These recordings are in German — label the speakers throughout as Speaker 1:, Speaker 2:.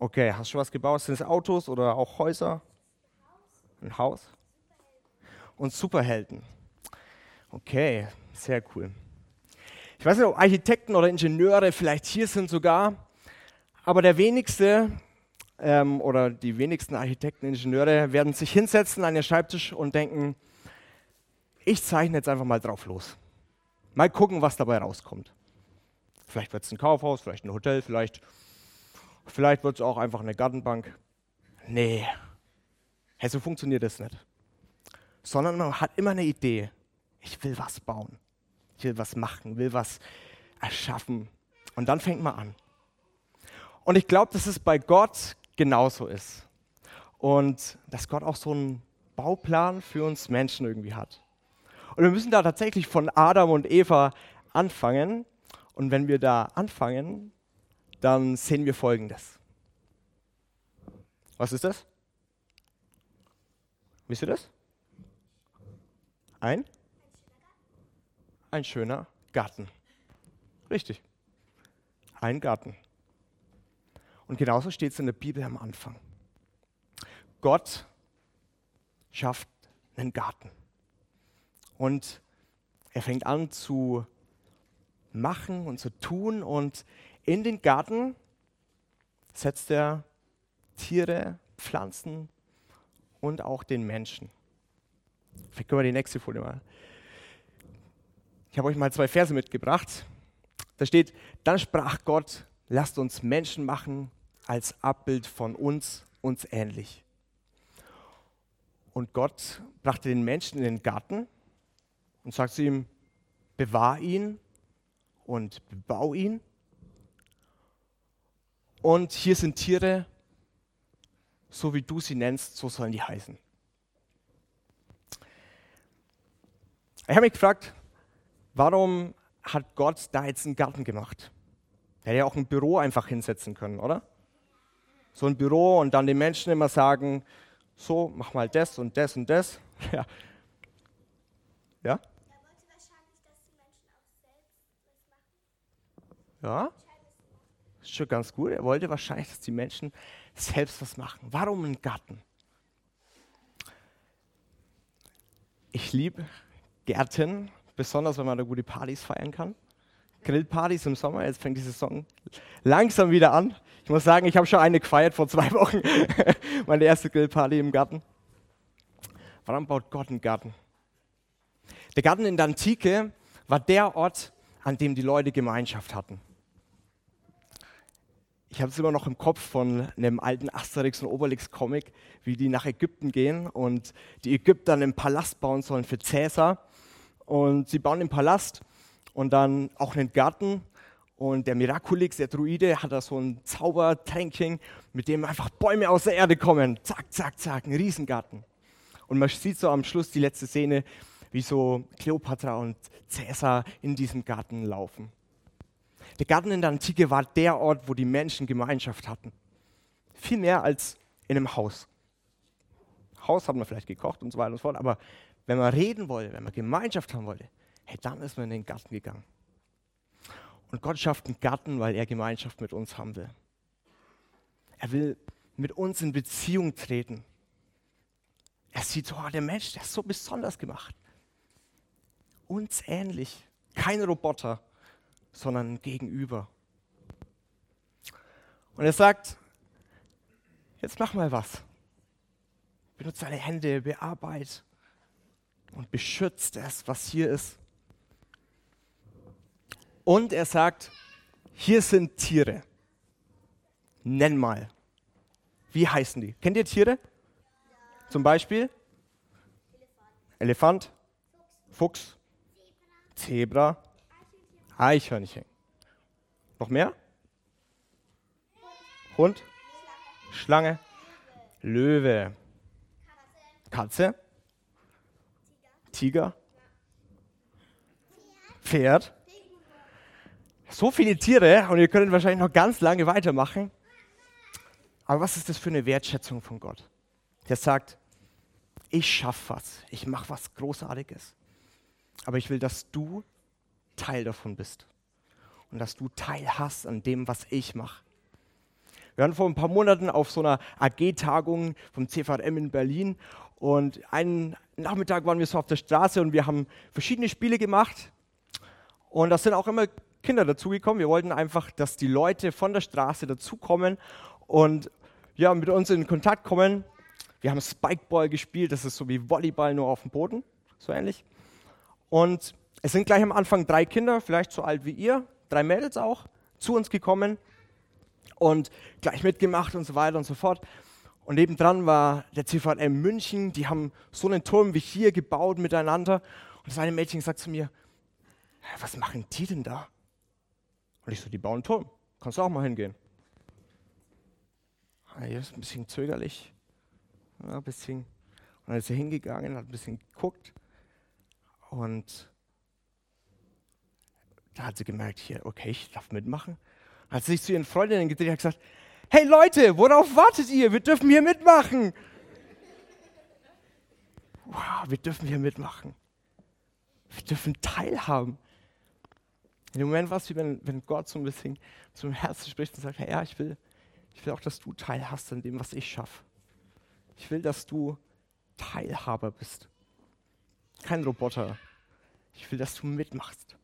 Speaker 1: Okay, hast du schon was gebaut? Sind es Autos oder auch Häuser? Ein Haus? Und Superhelden. Okay, sehr cool. Ich weiß nicht, ob Architekten oder Ingenieure vielleicht hier sind sogar, aber der wenigste oder die wenigsten Architekten, Ingenieure werden sich hinsetzen an ihren Schreibtisch und denken, ich zeichne jetzt einfach mal drauf los. Mal gucken, was dabei rauskommt. Vielleicht wird es ein Kaufhaus, vielleicht ein Hotel, vielleicht wird es auch einfach eine Gartenbank. Nee, hey, so funktioniert das nicht. Sondern man hat immer eine Idee. Ich will was bauen. Ich will was machen, will was erschaffen. Und dann fängt man an. Und ich glaube, dass es bei Gott genauso ist. Und dass Gott auch so einen Bauplan für uns Menschen irgendwie hat. Und wir müssen da tatsächlich von Adam und Eva anfangen. Und wenn wir da anfangen, dann sehen wir Folgendes. Was ist das? Wisst ihr das? Ein schöner Garten. Richtig. Ein Garten. Und genauso steht es in der Bibel am Anfang. Gott schafft einen Garten. Und er fängt an zu machen und zu tun. Und in den Garten setzt er Tiere, Pflanzen und auch den Menschen. Vielleicht können wir die nächste Folie mal. Ich habe euch mal 2 Verse mitgebracht. Da steht, dann sprach Gott, lasst uns Menschen machen als Abbild von uns ähnlich. Und Gott brachte den Menschen in den Garten und sagt zu ihm, bewahr ihn und bebau ihn. Und hier sind Tiere, so wie du sie nennst, so sollen die heißen. Ich habe mich gefragt, warum hat Gott da jetzt einen Garten gemacht? Er hätte ja auch ein Büro einfach hinsetzen können, oder? So ein Büro und dann den Menschen immer sagen, so, mach mal das und das und das. Ja. Ja?
Speaker 2: Er wollte wahrscheinlich, dass die Menschen auch selbst was machen.
Speaker 1: Ja? Ist schon ganz gut. Er wollte wahrscheinlich, dass die Menschen selbst was machen. Warum ein Garten? Ich liebe Gärten, besonders wenn man da gute Partys feiern kann. Grillpartys im Sommer, jetzt fängt die Saison langsam wieder an. Ich muss sagen, ich habe schon eine gefeiert vor 2 Wochen. Meine erste Grillparty im Garten. Warum baut Gott einen Garten? Der Garten in der Antike war der Ort, an dem die Leute Gemeinschaft hatten. Ich habe es immer noch im Kopf von einem alten Asterix- und Obelix-Comic, wie die nach Ägypten gehen und die Ägypter einen Palast bauen sollen für Cäsar. Und sie bauen den Palast und dann auch einen Garten. Und der Miraculix, der Druide, hat da so ein Zaubertränkchen, mit dem einfach Bäume aus der Erde kommen. Zack, zack, zack, ein Riesengarten. Und man sieht so am Schluss die letzte Szene, wie so Kleopatra und Cäsar in diesem Garten laufen. Der Garten in der Antike war der Ort, wo die Menschen Gemeinschaft hatten. Viel mehr als in einem Haus. Haus hat man vielleicht gekocht und so weiter und so fort, aber wenn man reden wollte, wenn man Gemeinschaft haben wollte, hey, dann ist man in den Garten gegangen. Und Gott schafft einen Garten, weil er Gemeinschaft mit uns haben will. Er will mit uns in Beziehung treten. Er sieht, oh, der Mensch, der ist so besonders gemacht. Uns ähnlich. Kein Roboter, sondern ein Gegenüber. Und er sagt, jetzt mach mal was. Benutze deine Hände, bearbeite und beschützt es, was hier ist. Und er sagt, hier sind Tiere. Nenn mal. Wie heißen die? Kennt ihr Tiere? Zum Beispiel? Elefant, Fuchs, Zebra, Eichhörnchen. Noch mehr? Hund, Schlange, Löwe, Katze, Tiger, Pferd. So viele Tiere und ihr könnt wahrscheinlich noch ganz lange weitermachen. Aber was ist das für eine Wertschätzung von Gott? Der sagt, ich schaffe was, ich mache was Großartiges. Aber ich will, dass du Teil davon bist und dass du Teil hast an dem, was ich mache. Wir waren vor ein paar Monaten auf so einer AG-Tagung vom CVM in Berlin und einen Nachmittag waren wir so auf der Straße und wir haben verschiedene Spiele gemacht und da sind auch immer Kinder dazugekommen. Wir wollten einfach, dass die Leute von der Straße dazukommen und ja, mit uns in Kontakt kommen. Wir haben Spikeball gespielt, das ist so wie Volleyball, nur auf dem Boden, so ähnlich. Und es sind gleich am Anfang 3 Kinder, vielleicht so alt wie ihr, 3 Mädels auch, zu uns gekommen und gleich mitgemacht und so weiter und so fort. Und nebendran war der CVM München, die haben so einen Turm wie hier gebaut miteinander. Und das eine Mädchen sagt zu mir, was machen die denn da? Und ich so, die bauen einen Turm, kannst du auch mal hingehen. Hier ist ein bisschen zögerlich, ja, ein bisschen. Und dann ist sie hingegangen, hat ein bisschen geguckt und da hat sie gemerkt, hier, okay, ich darf mitmachen. Dann hat sie sich zu ihren Freundinnen gedreht und gesagt, hey Leute, worauf wartet ihr? Wir dürfen hier mitmachen. Wow, wir dürfen hier mitmachen. Wir dürfen teilhaben. In dem Moment war es wie wenn Gott so ein bisschen zum Herzen spricht und sagt, hey, ja, ich will auch, dass du teilhast an dem, was ich schaffe. Ich will, dass du Teilhaber bist. Kein Roboter. Ich will, dass du mitmachst.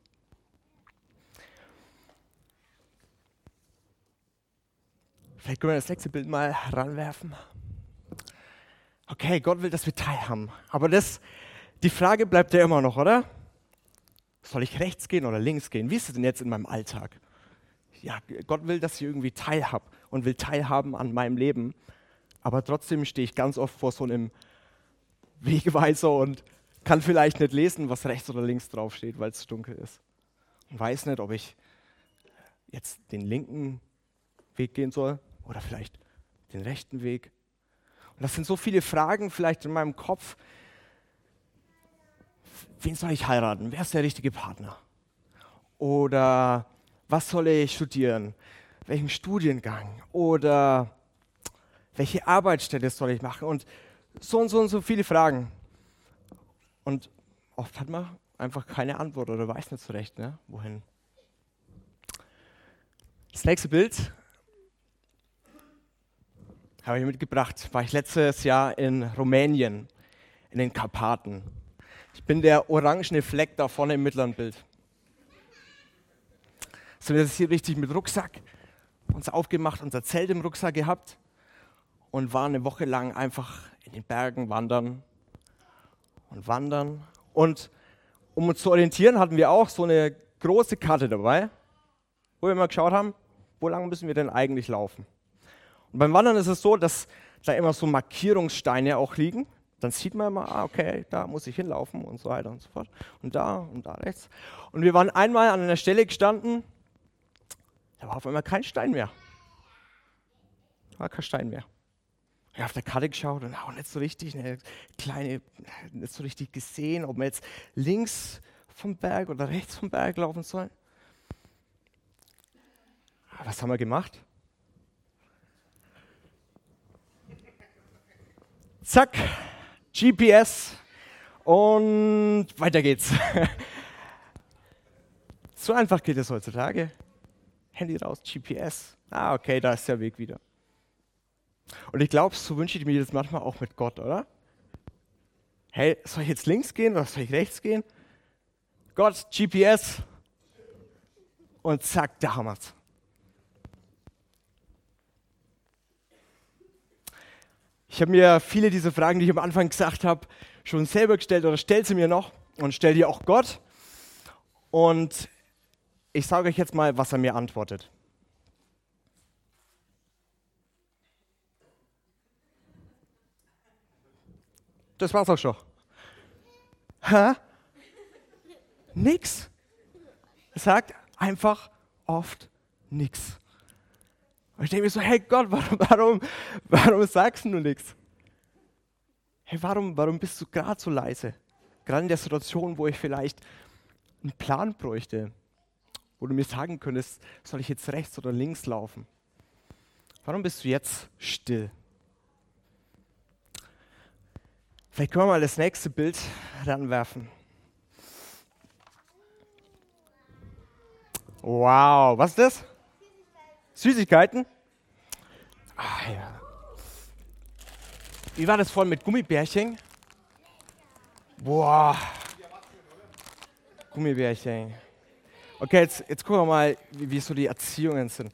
Speaker 1: Vielleicht können wir das nächste Bild mal ranwerfen. Okay, Gott will, dass wir teilhaben. Aber die Frage bleibt ja immer noch, oder? Soll ich rechts gehen oder links gehen? Wie ist es denn jetzt in meinem Alltag? Ja, Gott will, dass ich irgendwie teilhab und will teilhaben an meinem Leben. Aber trotzdem stehe ich ganz oft vor so einem Wegweiser und kann vielleicht nicht lesen, was rechts oder links draufsteht, weil es dunkel ist. Und weiß nicht, ob ich jetzt den linken Weg gehen soll oder vielleicht den rechten Weg. Und das sind so viele Fragen vielleicht in meinem Kopf. Wen soll ich heiraten? Wer ist der richtige Partner? Oder was soll ich studieren? Welchen Studiengang? Oder welche Arbeitsstelle soll ich machen? Und so viele Fragen. Und oft hat man einfach keine Antwort oder weiß nicht so recht, ne? Wohin. Das nächste Bild habe ich mitgebracht. War ich letztes Jahr in Rumänien, in den Karpaten. Ich bin der orangene Fleck da vorne im mittleren Bild. So, wir sind hier richtig mit Rucksack, uns aufgemacht, unser Zelt im Rucksack gehabt und waren eine Woche lang einfach in den Bergen wandern und wandern. Und um uns zu orientieren, hatten wir auch so eine große Karte dabei, wo wir mal geschaut haben, wo lang müssen wir denn eigentlich laufen. Und beim Wandern ist es so, dass da immer so Markierungssteine auch liegen. Dann sieht man immer, okay, da muss ich hinlaufen und so weiter und so fort. Und da rechts. Und wir waren einmal an einer Stelle gestanden, da war auf einmal kein Stein mehr. War kein Stein mehr. Ich habe auf der Karte geschaut und auch nicht so richtig, nicht so richtig gesehen, ob wir jetzt links vom Berg oder rechts vom Berg laufen sollen. Was haben wir gemacht? Zack, GPS und weiter geht's. So einfach geht es heutzutage. Handy raus, GPS. Okay, da ist der Weg wieder. Und ich glaube, so wünsche ich mir das manchmal auch mit Gott, oder? Hey, soll ich jetzt links gehen oder soll ich rechts gehen? Gott, GPS. Und zack, da haben wir's. Ich habe mir viele dieser Fragen, die ich am Anfang gesagt habe, schon selber gestellt oder stelle sie mir noch und stelle die auch Gott. Und ich sage euch jetzt mal, was er mir antwortet. Das war's auch schon. Hä? Nix. Er sagt einfach oft nix. Und ich denke mir so, hey Gott, warum sagst du nichts? Hey, warum bist du gerade so leise? Gerade in der Situation, wo ich vielleicht einen Plan bräuchte, wo du mir sagen könntest, soll ich jetzt rechts oder links laufen? Warum bist du jetzt still? Vielleicht können wir mal das nächste Bild ranwerfen. Wow, was ist das? Süßigkeiten? Ah, ja. Wie war das vorhin mit Gummibärchen? Boah. Gummibärchen. Okay, jetzt gucken wir mal, wie so die Erziehungen sind.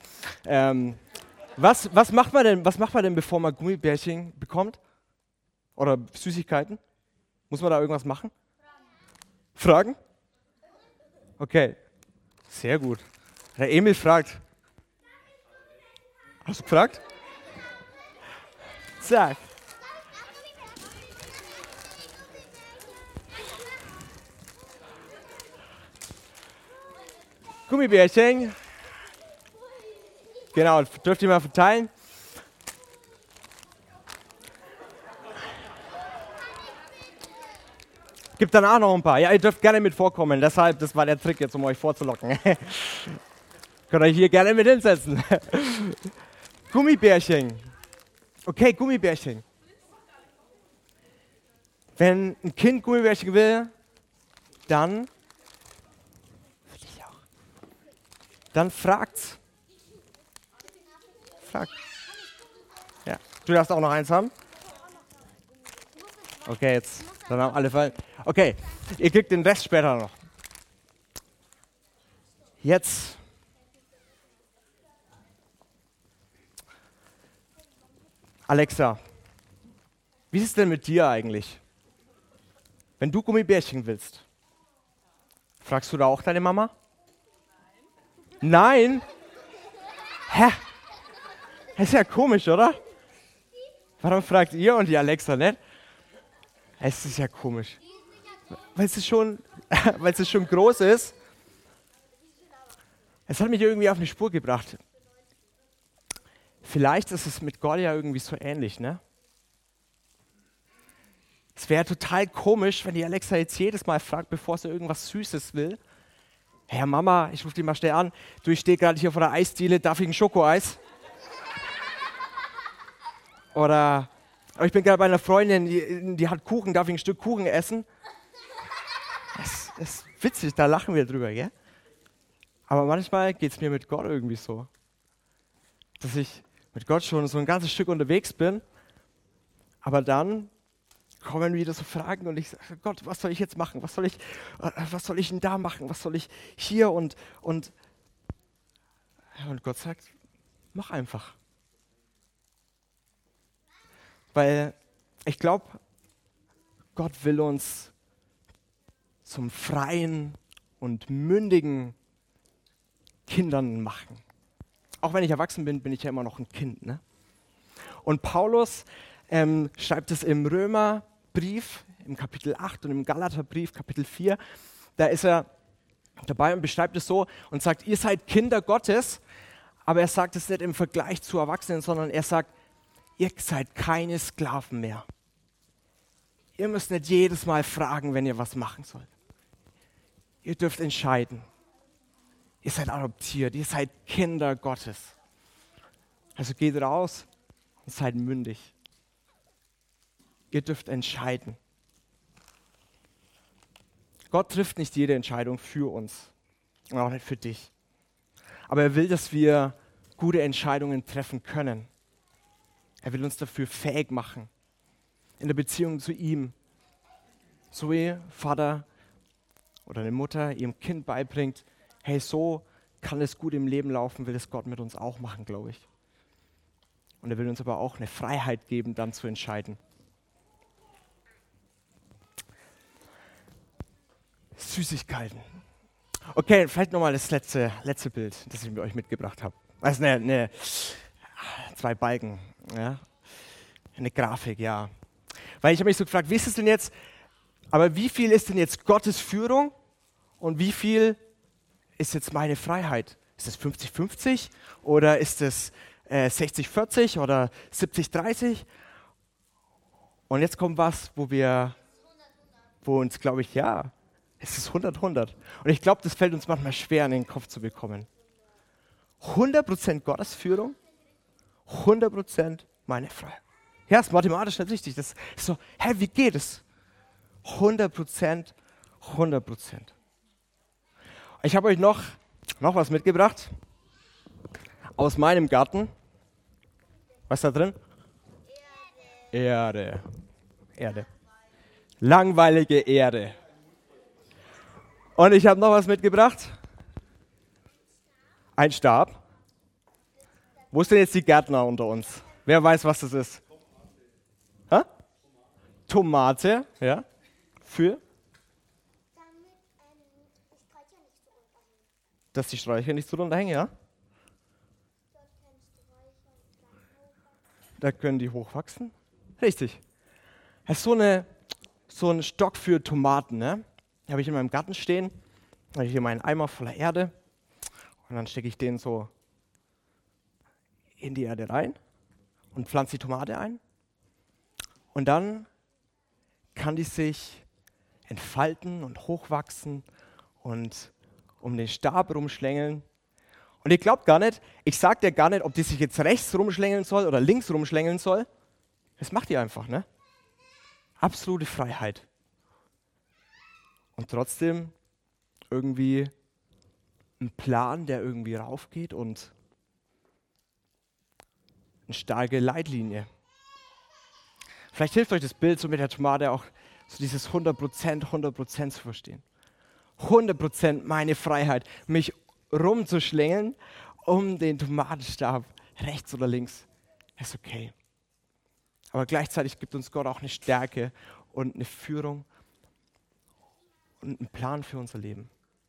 Speaker 1: Was macht man denn, bevor man Gummibärchen bekommt? Oder Süßigkeiten? Muss man da irgendwas machen? Fragen? Okay, sehr gut. Der Emil fragt. Hast du gefragt? Zack. Gummibärchen. Genau, dürft ihr mal verteilen. Gibt danach noch ein paar. Ja, ihr dürft gerne mit vorkommen. Deshalb, das war der Trick jetzt, um euch vorzulocken. Könnt euch hier gerne mit hinsetzen. Gummibärchen. Okay, Gummibärchen. Wenn ein Kind Gummibärchen will, dann fragt's. Fragt. Ja. Du darfst auch noch eins haben. Okay, jetzt. Dann haben alle Fallen. Okay, ihr kriegt den Rest später noch. Jetzt. Alexa, wie ist es denn mit dir eigentlich? Wenn du Gummibärchen willst, fragst du da auch deine Mama? Nein? Hä? Das ist ja komisch, oder? Warum fragt ihr und die Alexa nicht? Es ist ja komisch. Weil es schon groß ist. Es hat mich irgendwie auf eine Spur gebracht. Vielleicht ist es mit Gott ja irgendwie so ähnlich, ne? Es wäre total komisch, wenn die Alexa jetzt jedes Mal fragt, bevor sie irgendwas Süßes will. Hey Mama, ich rufe dich mal schnell an. Du, ich stehe gerade hier vor der Eisdiele, darf ich ein Schokoeis? Oder ich bin gerade bei einer Freundin, die hat Kuchen, darf ich ein Stück Kuchen essen? Das ist witzig, da lachen wir drüber, gell? Aber manchmal geht es mir mit Gott irgendwie so, dass ich mit Gott schon so ein ganzes Stück unterwegs bin, aber dann kommen wieder so Fragen und ich sage, Gott, was soll ich jetzt machen? Was soll ich denn da machen? Was soll ich hier? Und Gott sagt, mach einfach. Weil ich glaube, Gott will uns zum freien und mündigen Kindern machen. Auch wenn ich erwachsen bin, bin ich ja immer noch ein Kind. Ne? Und Paulus schreibt es im Römerbrief, im Kapitel 8 und im Galaterbrief, Kapitel 4. Da ist er dabei und beschreibt es so und sagt, ihr seid Kinder Gottes, aber er sagt es nicht im Vergleich zu Erwachsenen, sondern er sagt, ihr seid keine Sklaven mehr. Ihr müsst nicht jedes Mal fragen, wenn ihr was machen sollt. Ihr dürft entscheiden. Ihr seid adoptiert, ihr seid Kinder Gottes. Also geht raus und seid mündig. Ihr dürft entscheiden. Gott trifft nicht jede Entscheidung für uns und auch nicht für dich. Aber er will, dass wir gute Entscheidungen treffen können. Er will uns dafür fähig machen, in der Beziehung zu ihm. So wie Vater oder eine Mutter ihrem Kind beibringt, hey, so kann es gut im Leben laufen, will es Gott mit uns auch machen, glaube ich. Und er will uns aber auch eine Freiheit geben, dann zu entscheiden. Süßigkeiten. Okay, vielleicht nochmal das letzte Bild, das ich mit euch mitgebracht habe. Also zwei Balken, ja? Eine Grafik, ja. Weil ich habe mich so gefragt, wie ist es denn jetzt, aber wie viel ist denn jetzt Gottes Führung und wie viel ist jetzt meine Freiheit? Ist es 50-50 oder ist es 60-40 oder 70-30? Und jetzt kommt was, wo uns, glaube ich, ja, es ist 100-100. Und ich glaube, das fällt uns manchmal schwer, in den Kopf zu bekommen. 100% Gottes Führung, 100% meine Freiheit. Ja, ist mathematisch nicht richtig. Das ist so, hä, wie geht es? 100%, 100%. Ich habe euch noch was mitgebracht aus meinem Garten. Was ist da drin? Erde. Erde. Langweilige Erde. Und ich habe noch was mitgebracht. Ein Stab. Wo sind jetzt die Gärtner unter uns? Wer weiß, was das ist? Hä? Tomate, ja. Für? Dass die Sträucher nicht so runterhängen, ja? Da können die hochwachsen. Richtig. Das ist so ein Stock für Tomaten, ne? Den habe ich in meinem Garten stehen. Da habe ich hier meinen Eimer voller Erde. Und dann stecke ich den so in die Erde rein und pflanze die Tomate ein. Und dann kann die sich entfalten und hochwachsen und um den Stab rumschlängeln. Und ihr glaubt gar nicht, ich sage dir gar nicht, ob die sich jetzt rechts rumschlängeln soll oder links rumschlängeln soll. Das macht die einfach, ne? Absolute Freiheit. Und trotzdem irgendwie ein Plan, der irgendwie raufgeht und eine starke Leitlinie. Vielleicht hilft euch das Bild so mit der Tomate auch, so dieses 100% zu verstehen. 100% meine Freiheit, mich rumzuschlängeln um den Tomatenstab, rechts oder links, ist okay. Aber gleichzeitig gibt uns Gott auch eine Stärke und eine Führung und einen Plan für unser Leben.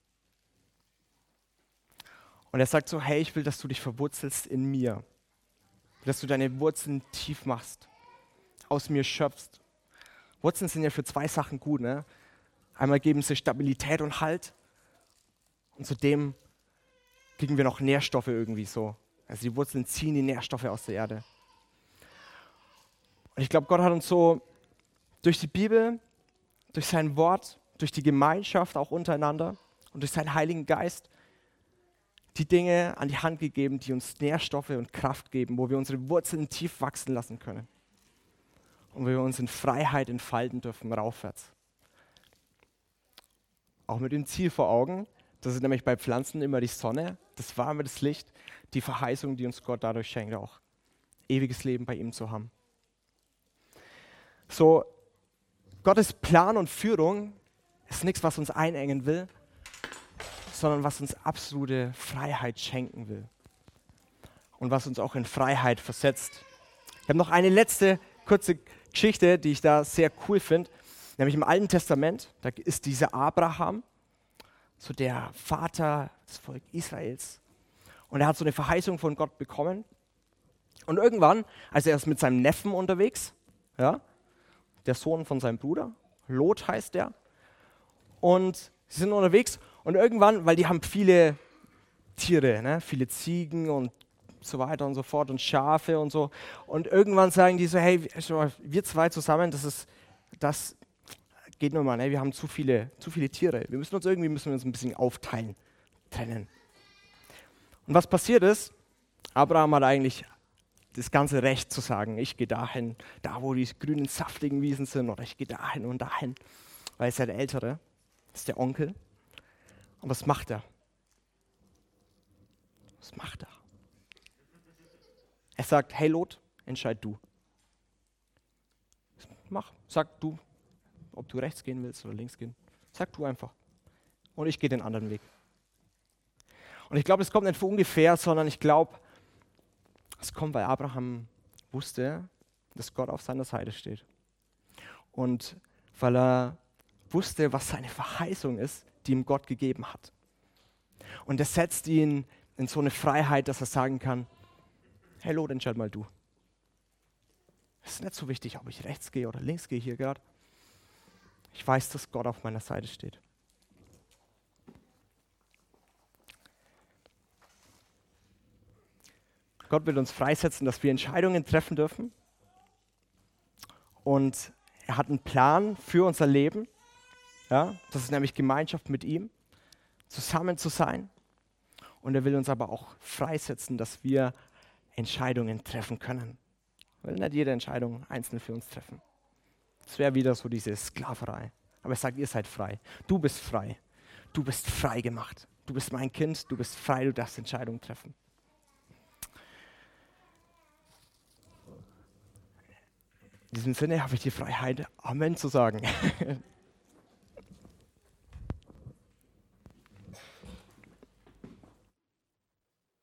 Speaker 1: Und er sagt so, hey, ich will, dass du dich verwurzelst in mir. Dass du deine Wurzeln tief machst, aus mir schöpfst. Wurzeln sind ja für zwei Sachen gut, ne? Einmal geben sie Stabilität und Halt und zudem kriegen wir noch Nährstoffe irgendwie so. Also die Wurzeln ziehen die Nährstoffe aus der Erde. Und ich glaube, Gott hat uns so durch die Bibel, durch sein Wort, durch die Gemeinschaft auch untereinander und durch seinen Heiligen Geist die Dinge an die Hand gegeben, die uns Nährstoffe und Kraft geben, wo wir unsere Wurzeln tief wachsen lassen können. Und wo wir uns in Freiheit entfalten dürfen, raufwärts. Auch mit dem Ziel vor Augen, das ist nämlich bei Pflanzen immer die Sonne, das warme, das Licht, die Verheißung, die uns Gott dadurch schenkt, auch ewiges Leben bei ihm zu haben. So, Gottes Plan und Führung ist nichts, was uns einengen will, sondern was uns absolute Freiheit schenken will. Und was uns auch in Freiheit versetzt. Ich habe noch eine letzte kurze Geschichte, die ich da sehr cool finde. Nämlich im Alten Testament, da ist dieser Abraham, so der Vater des Volkes Israels. Und er hat so eine Verheißung von Gott bekommen. Und irgendwann, also er ist mit seinem Neffen unterwegs, ja, der Sohn von seinem Bruder, Lot heißt der. Und sie sind unterwegs und irgendwann, weil die haben viele Tiere, ne, viele Ziegen und so weiter und so fort und Schafe und so. Und irgendwann sagen die so, hey, wir zwei zusammen, das geht nur mal, ne? Wir haben zu viele Tiere. Wir müssen uns ein bisschen aufteilen, trennen. Und was passiert ist, Abraham hat eigentlich das ganze Recht zu sagen, ich gehe dahin, da wo die grünen, saftigen Wiesen sind, oder ich gehe dahin und dahin, weil er ist ja der Ältere, das ist der Onkel. Und was macht er? Was macht er? Er sagt, hey Lot, entscheid du. Sag du, ob du rechts gehen willst oder links gehen. Sag du einfach. Und ich gehe den anderen Weg. Und ich glaube, das kommt nicht von ungefähr, sondern ich glaube, es kommt, weil Abraham wusste, dass Gott auf seiner Seite steht. Und weil er wusste, was seine Verheißung ist, die ihm Gott gegeben hat. Und das setzt ihn in so eine Freiheit, dass er sagen kann, hey Lot, entscheid mal du. Es ist nicht so wichtig, ob ich rechts gehe oder links gehe hier gerade. Ich weiß, dass Gott auf meiner Seite steht. Gott will uns freisetzen, dass wir Entscheidungen treffen dürfen. Und er hat einen Plan für unser Leben. Ja, das ist nämlich Gemeinschaft mit ihm, zusammen zu sein. Und er will uns aber auch freisetzen, dass wir Entscheidungen treffen können. Er will nicht jede Entscheidung einzeln für uns treffen. Das wäre wieder so diese Sklaverei. Aber er sagt, ihr seid frei. Du bist frei. Du bist frei gemacht. Du bist mein Kind, du bist frei, du darfst Entscheidungen treffen. In diesem Sinne habe ich die Freiheit, Amen zu sagen.